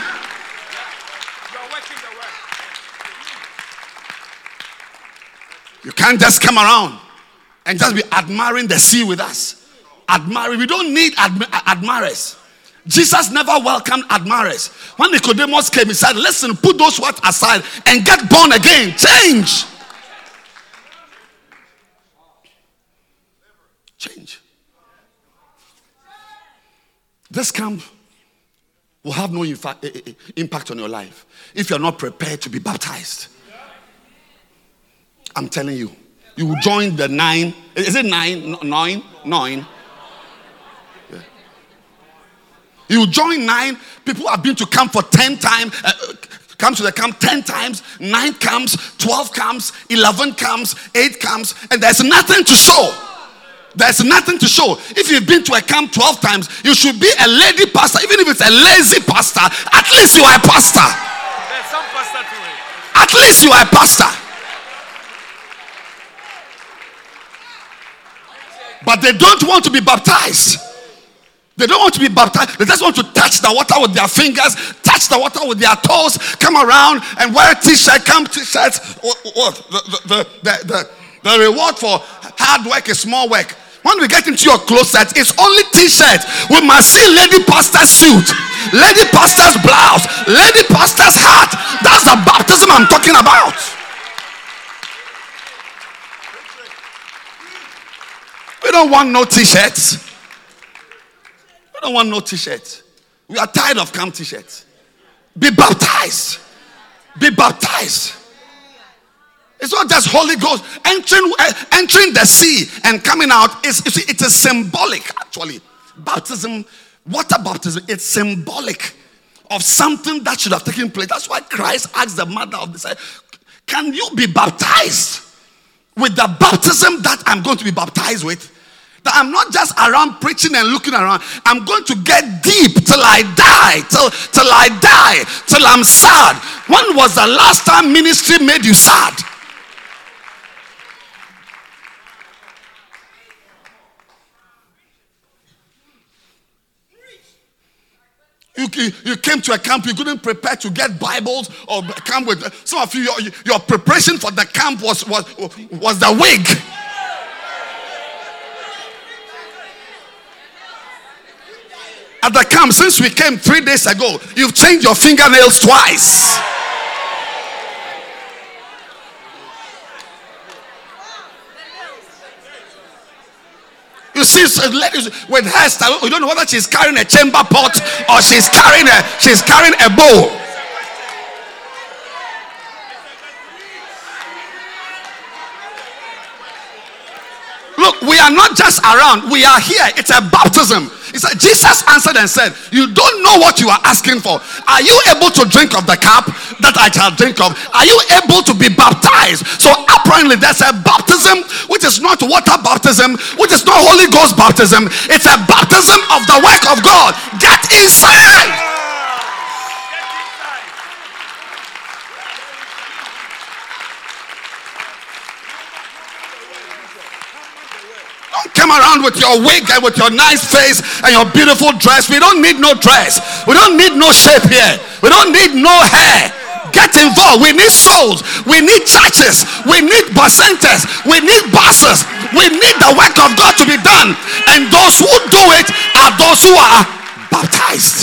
You can't just come around and just be admiring the sea with us. Admiring. We don't need admi- admirers. Jesus never welcomed admirers. When Nicodemus came, he said, listen, put those words aside and get born again. Change. Change. This camp will have no infa- impact on your life if you're not prepared to be baptized. I'm telling you. You will join the nine. Is it nine? Nine? Nine? You join nine. People have been to camp for ten times. Uh, come to the camp ten times. Nine camps, twelve camps, eleven camps, eight camps, and there's nothing to show. There's nothing to show. If you've been to a camp twelve times, you should be a lady pastor. Even if it's a lazy pastor, at least you are a pastor. There's some pastor to it. At least you are a pastor. But they don't want to be baptized. They don't want to be baptized. They just want to touch the water with their fingers, touch the water with their toes, come around and wear a t-shirt, camp t-shirts. What? The, the, the, the, the reward for hard work is small work. When we get into your closet, it's only t-shirt. We must see lady pastor's suit, lady pastor's blouse, lady pastor's hat. That's the baptism I'm talking about. We don't want no t-shirts. We don't want no t-shirts. We are tired of camp t-shirts. Be baptized. Be baptized. It's not just Holy Ghost entering, uh, entering the sea and coming out. It's, you see, it is symbolic, actually. Baptism, water baptism, it's symbolic of something that should have taken place. That's why Christ asked the mother of the son, can you be baptized with the baptism that I'm going to be baptized with? That I'm not just around preaching and looking around. I'm going to get deep till I die. Till, till I die. Till I'm sad. When was the last time ministry made you sad? You, you came to a camp, you couldn't prepare to get Bibles or come with some of you. Your, your preparation for the camp was was was the wig. At the camp, since we came three days ago, you've changed your fingernails twice. You see, so ladies with hairstyle, we don't know whether she's carrying a chamber pot or she's carrying a she's carrying a bowl. Look, we are not just around, we are here. It's a baptism. He said, Jesus answered and said, you don't know what you are asking for. Are you able to drink of the cup that I shall drink of? Are you able to be baptized? So apparently there's a baptism which is not water baptism, which is not Holy Ghost baptism. It's a baptism of the work of God. Get inside. Don't come around with your wig and with your nice face and your beautiful dress. We don't need no dress. We don't need no shape here. We don't need no hair. Get involved. We need souls. We need churches. We need bar centers. We need buses. We need the work of God to be done. And those who do it are those who are baptized.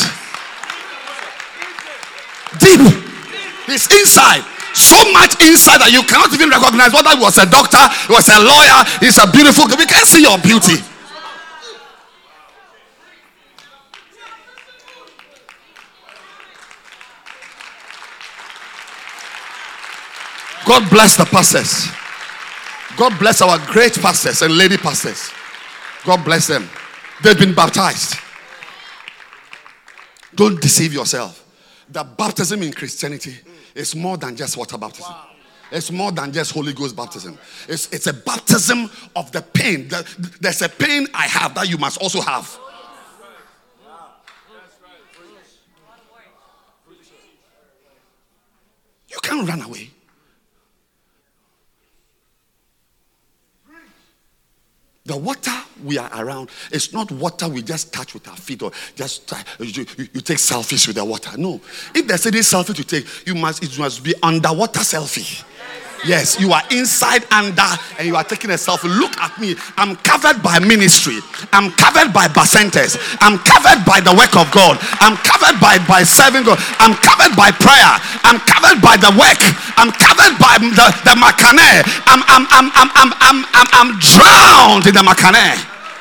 Deep. It's inside. So much inside that you cannot even recognize whether he was a doctor, he was a lawyer, he's a beautiful girl. We can't see your beauty. God bless the pastors. God bless our great pastors and lady pastors. God bless them. They've been baptized. Don't deceive yourself. The baptism in Christianity is more than just water baptism. Wow. It's more than just Holy Ghost baptism. It's, it's a baptism of the pain. There's a pain I have that you must also have. You can't run away. The water we are around is not water we just touch with our feet or just try, you, you, you take selfies with the water. No. If there's any selfie to take, you must it must be underwater selfie. Yes, you are inside under and you are taking a selfie. Look at me. I'm covered by ministry. I'm covered by bacentes. I'm covered by the work of God. I'm covered by, by serving God. I'm covered by prayer. I'm covered by the work. I'm covered by the, the makane. I'm I'm I'm I'm I'm I'm I'm, I'm drowned in the makane.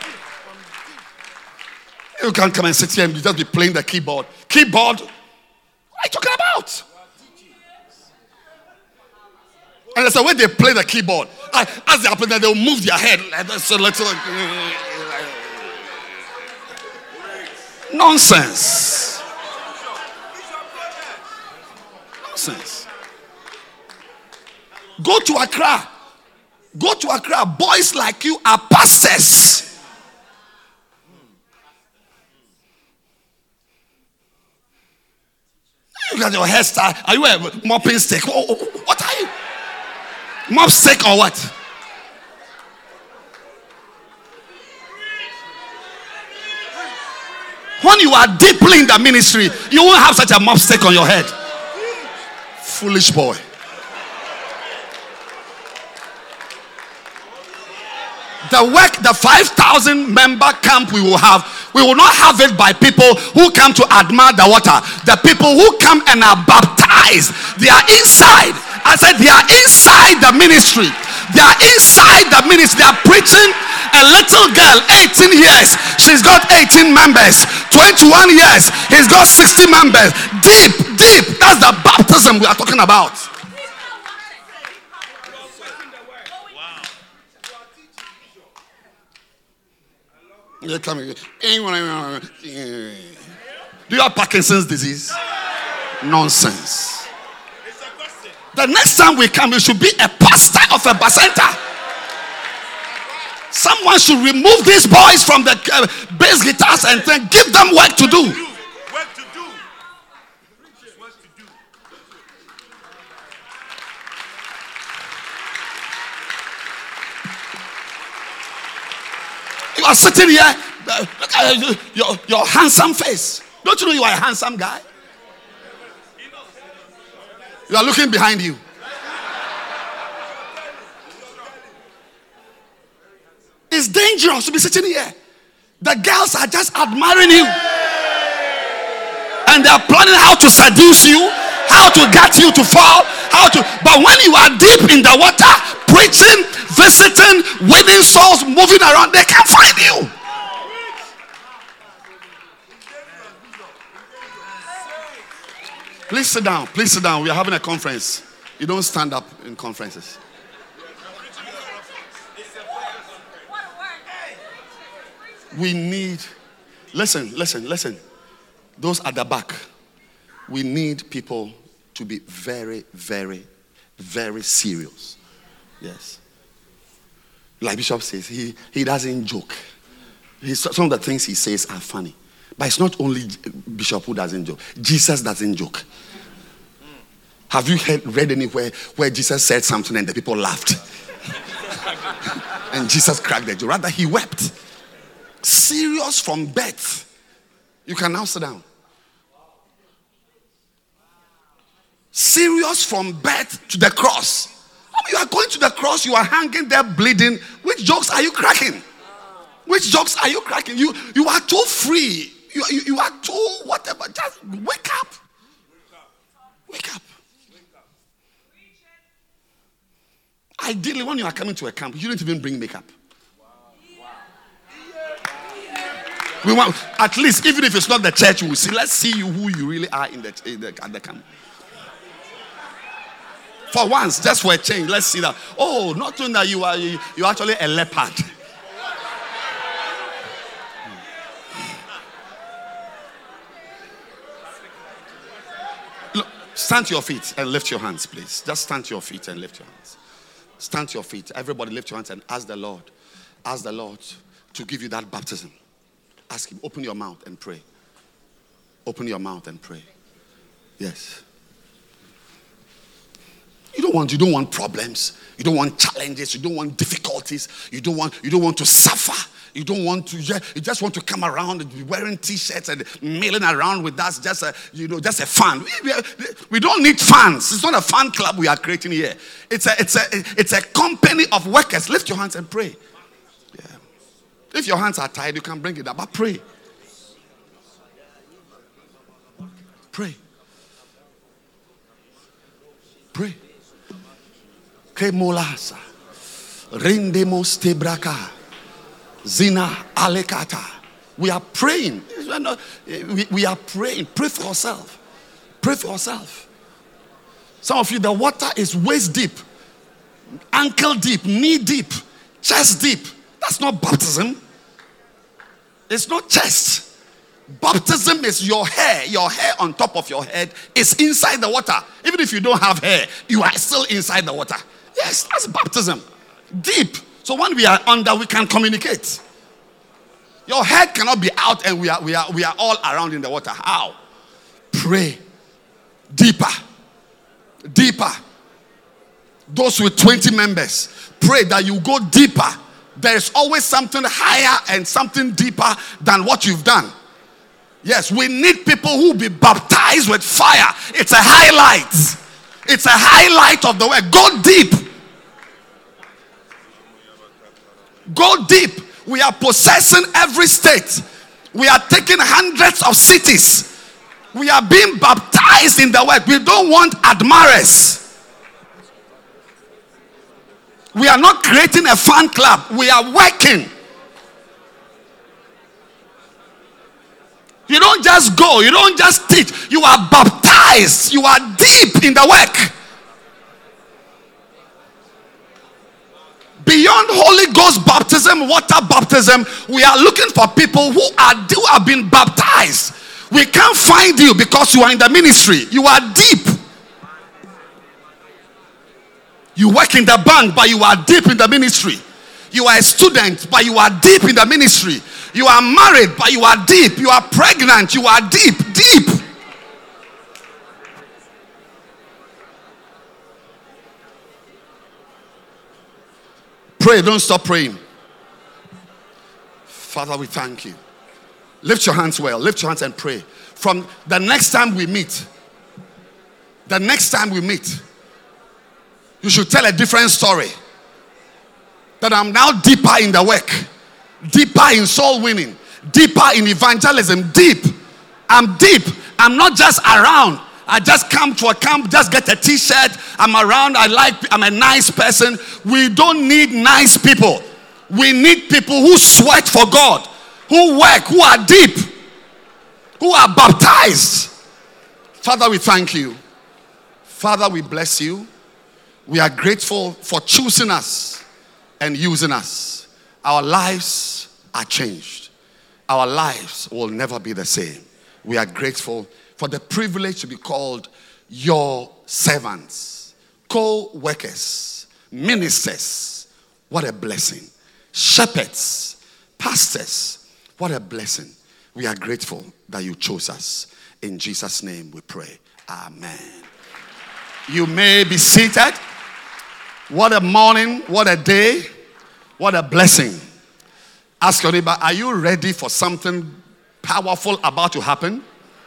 You can't come and sit here and just be playing the keyboard. Keyboard? What are you talking about? And that's the way they play the keyboard. As they are playing, they'll move their head. So let's like, nonsense. Nonsense. Go to Accra. Go to Accra. Boys like you are pastors. You got your hairstyle. Are you a mopping stick? What are you? Mop stick or what? When you are deeply in the ministry, you won't have such a mop stick on your head. Foolish boy. The work, the five thousand member camp we will have, we will not have it by people who come to admire the water. The people who come and are baptized, they are inside. I said they are inside the ministry. They are inside the ministry. They are preaching. A little girl, eighteen years, she's got eighteen members. twenty-one years, he's got sixty members. Deep, deep. That's the baptism we are talking about. You're coming. Do you have Parkinson's disease? Nonsense. The next time we come, you should be a pastor of a bacenta. Someone should remove these boys from the uh, bass guitars and then give them work to do. Work to do. Work to do. You are sitting here, uh, look at uh, your, your handsome face. Don't you know you are a handsome guy? You are looking behind you. It's dangerous to be sitting here. The girls are just admiring you. And they are planning how to seduce you, how to get you to fall, how to. But when you are deep in the water, preaching, visiting, winning souls, moving around, they can't find you. Please sit down. Please sit down. We are having a conference. You don't stand up in conferences. We need, listen, listen, listen. Those at the back, we need people to be very, very, very serious. Yes. Like Bishop says, he, he doesn't joke. He's, some of the things he says are funny. But it's not only Bishop who doesn't joke. Jesus doesn't joke. Have you heard, read anywhere where Jesus said something and the people laughed? And Jesus cracked the joke. Rather, he wept. Serious from birth. You can now sit down. Serious from birth to the cross. I mean, you are going to the cross, you are hanging there bleeding. Which jokes are you cracking? Which jokes are you cracking? You you are too free. You, you, you are too whatever. Just wake up. Wake up. Ideally, when you are coming to a camp, you don't even bring makeup. We want, at least, even if it's not the church, we will see. Let's see you who you really are in the, in the at the camp. For once, just for a change, let's see that. Oh, not only that you are you, you're actually a leopard. Look, stand to your feet and lift your hands, please. Just stand to your feet and lift your hands. Stand to your feet. Everybody lift your hands and ask the Lord. Ask the Lord to give you that baptism. Ask him, open your mouth and pray. Open your mouth and pray. Yes. You don't want, you don't want problems. You don't want challenges. You don't want difficulties. You don't want, you don't want to suffer. You don't want to, you just want to come around and be wearing t-shirts and milling around with us, just a, you know, just a fun. We, we, we don't need fans. It's not a fan club we are creating here. It's a, it's a, it's a company of workers. Lift your hands and pray. Yeah. If your hands are tired, you can bring it up, but pray. Pray. Pray. Kemolasa. Rendemos tebraka. Zina alekata. We are praying. We, we are praying. Pray for yourself. Pray for yourself. Some of you, the water is waist deep, ankle deep, knee deep, chest deep. That's not baptism. It's not chest. Baptism is your hair. Your hair on top of your head is inside the water. Even if you don't have hair, you are still inside the water. Yes, that's baptism. Deep. So when we are under, we can communicate. Your head cannot be out and we are we are we are all around in the water. How? Pray. Deeper. Deeper. Those with twenty members, pray that you go deeper. There is always something higher and something deeper than what you've done. Yes, we need people who will be baptized with fire. It's a highlight. It's a highlight of the word. Go deep. Go deep. We are possessing every state. We are taking hundreds of cities. We are being baptized in the word. We don't want admirers. We are not creating a fan club. We are working. You don't just go. You don't just teach. You are baptized. You are deep in the work. Beyond Holy Ghost baptism, water baptism, we are looking for people who are who have been baptized. We can't find you because you are in the ministry. You are deep. You work in the bank, but you are deep in the ministry. You are a student, but you are deep in the ministry. You are married, but you are deep. You are pregnant, you are deep, deep. Pray, don't stop praying. Father, we thank you. Lift your hands well. Lift your hands and pray. From the next time we meet, the next time we meet, you should tell a different story. That I'm now deeper in the work, deeper in soul winning, deeper in evangelism, deep. I'm deep. I'm not just around. I just come to a camp, just get a t-shirt. I'm around. I like, I'm a nice person. We don't need nice people. We need people who sweat for God, who work, who are deep, who are baptized. Father, we thank you. Father, we bless you. We are grateful for choosing us and using us. Our lives are changed. Our lives will never be the same. We are grateful for the privilege to be called your servants, co-workers, ministers. What a blessing. Shepherds, pastors, what a blessing. We are grateful that you chose us. In Jesus' name we pray. Amen. You may be seated. What a morning, what a day, what a blessing. Ask your neighbor, are you ready for something powerful about to happen?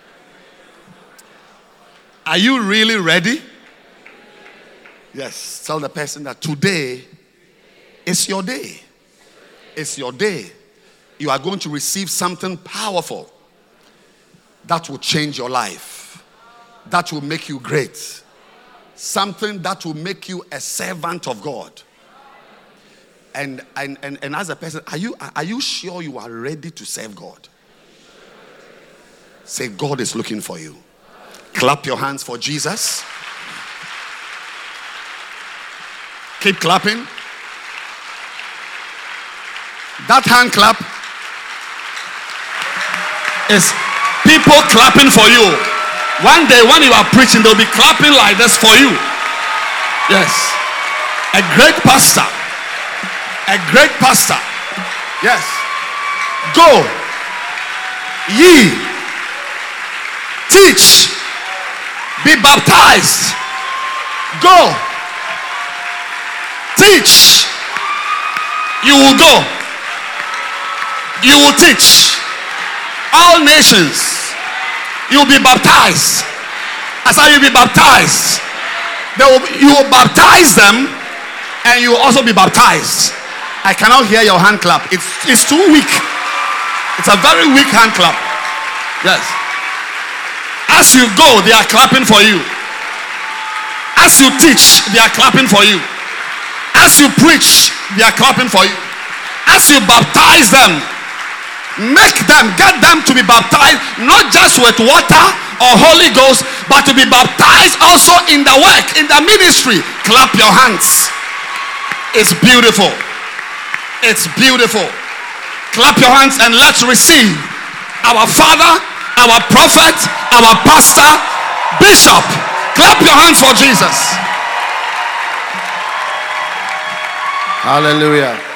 Are you really ready? Yes. Tell the person that today is your day. It's your day. You are going to receive something powerful that will change your life, that will make you great, something that will make you a servant of God. And and and, and as a person, are you are you sure you are ready to serve God? Say, God is looking for you. Clap your hands for Jesus. Keep clapping. That hand clap is people clapping for you. One day when you are preaching, they'll be clapping like this for you. Yes. A great pastor. A great pastor. Yes. Go. Ye. Teach. Be baptized. Go. Teach. You will go. You will teach all nations. You will be baptized. As I will be baptized, they will, you will baptize them, and you will also be baptized. I cannot hear your hand clap. It's it's too weak. It's a very weak hand clap. Yes. As you go, they are clapping for you. As you teach, they are clapping for you. As you preach, they are clapping for you. As you baptize them, make them, get them to be baptized, not just with water or Holy Ghost, but to be baptized also in the work, in the ministry. Clap your hands. It's beautiful. It's beautiful. Clap your hands and let's receive our Father, our prophet, our pastor, bishop. Clap your hands for Jesus. Hallelujah.